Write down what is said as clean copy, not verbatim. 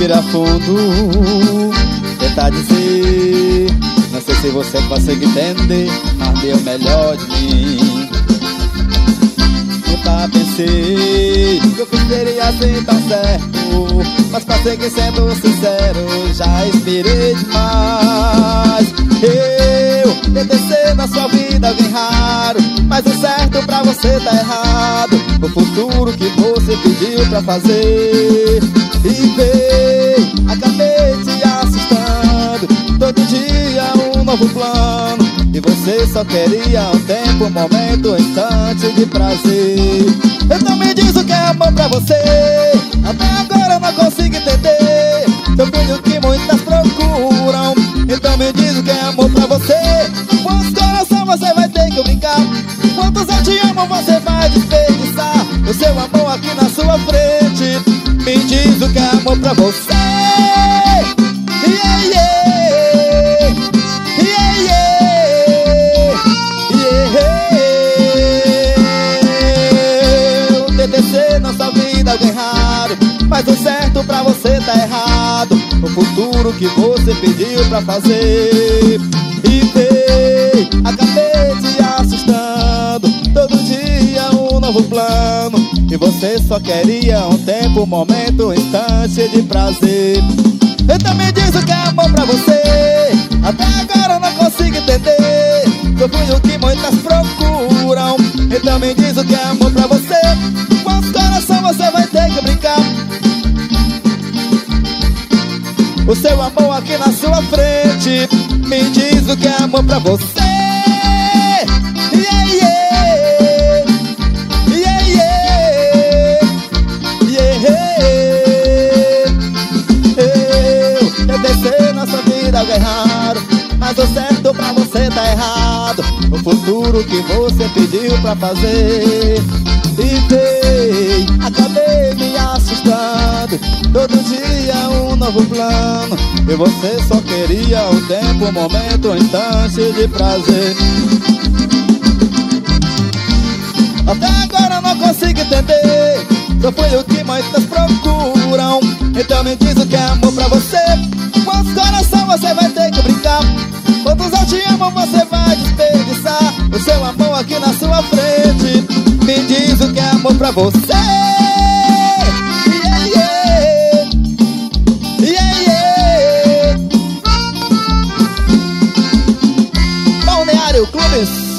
Respira fundo, tentar dizer. Não sei se você consegue entender, mas deu melhor de mim. Nunca pensei que eu seria assim tão certo, mas pra seguir sendo sincero, já esperei demais. Eu tentei ser na sua vida alguém raro, mas o certo pra você tá errado. O futuro que você pediu pra fazer, e veio, acabei te assustando. Todo dia um novo plano, e você só queria um tempo, um momento, um instante de prazer. Então me diz o que é amor pra você, até agora eu não consigo entender. Seu filho que muitas procuram. Então me diz o que é amor pra você. Quantos coração você vai ter que brincar? Quantos eu te amo você vai desperdiçar? O seu amor aqui na sua frente. Me diz o que é amor pra você. Yeah, yeah. Yeah, yeah. Yeah. Eu tentei ser na sua vida alguém raro, mas o certo pra você tá errado. O futuro que você pediu pra fazer, e veio, acabei te assustando. Todo dia um novo plano, e você só queria um tempo, um momento, um instante de prazer. Então me diz o que é amor pra você, até agora eu não consigo entender. Eu fui o que muitas procuram. Então me diz o que é amor pra você. Quantos coração você vai ter que brincar? O seu amor aqui na sua frente. Me diz o que é amor pra você. Yeah, yeah. Yeah, yeah. Yeah. Eu descer na sua vida alguém raro, mas o certo pra você tá errado. O futuro que você pediu pra fazer, e veio, acabei me assustando. Todo dia um novo plano, e você só queria um tempo, um momento, um instante de prazer. Até agora eu não consigo entender. Só foi o que muitas procuram. Então me diz o que é amor pra você. Quantos coração você vai ter que brincar? Quantos eu te amo você vai desperdiçar? O seu amor aqui na sua frente. Me diz o que é amor pra você. Yeah, yeah. Yeah, yeah. Balneário Clubes.